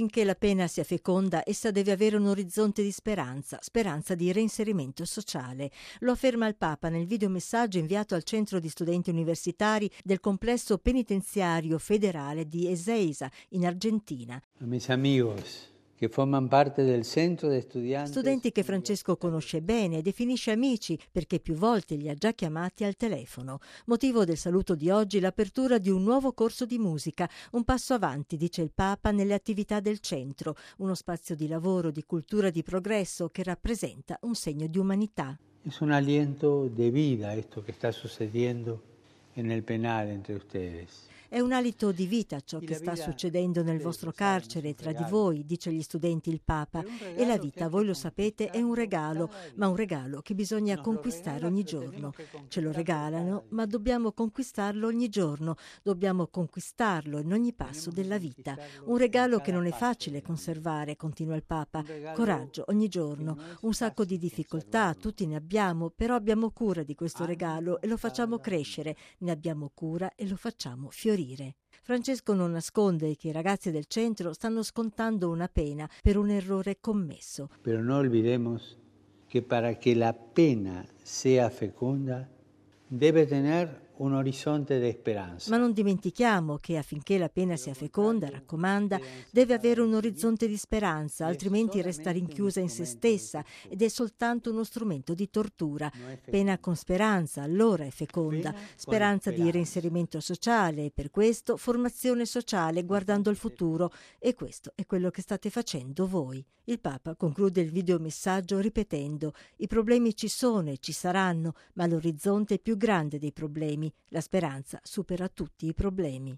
Affinché la pena sia feconda, essa deve avere un orizzonte di speranza, speranza di reinserimento sociale. Lo afferma il Papa nel videomessaggio inviato al Centro di Studenti Universitari del complesso penitenziario federale di Ezeiza, in Argentina. Mis amigos che forman parte del centro de estudiantes. Studenti che Francesco conosce bene e definisce amici perché più volte li ha già chiamati al telefono. Motivo del saluto di oggi l'apertura di un nuovo corso di musica, un passo avanti, dice il Papa, nelle attività del centro, uno spazio di lavoro, di cultura, di progresso che rappresenta un segno di umanità. Es un aliento de vida esto que está sucediendo en el penal entre ustedes. È un alito di vita ciò che sta succedendo nel vostro carcere tra di voi, dice agli studenti il Papa. E la vita, voi lo sapete, è un regalo, ma un regalo che bisogna conquistare ogni giorno. Ce lo regalano, ma dobbiamo conquistarlo ogni giorno, dobbiamo conquistarlo in ogni passo della vita. Un regalo che non è facile conservare, continua il Papa. Coraggio ogni giorno, un sacco di difficoltà, tutti ne abbiamo, però abbiamo cura di questo regalo e lo facciamo crescere, ne abbiamo cura e lo facciamo fiorire. Francesco non nasconde che i ragazzi del centro stanno scontando una pena per un errore commesso. Pero no olvidemos que para que la pena sea fecunda debe tener un orizzonte di speranza. Ma non dimentichiamo che affinché la pena sia feconda, raccomanda, deve avere un orizzonte di speranza, altrimenti resta rinchiusa in se stessa ed è soltanto uno strumento di tortura. Pena con speranza, allora è feconda, speranza di reinserimento sociale e per questo formazione sociale guardando al futuro, e questo è quello che state facendo voi. Il Papa conclude il videomessaggio ripetendo: i problemi ci sono e ci saranno, ma l'orizzonte è più grande dei problemi. La speranza supera tutti i problemi.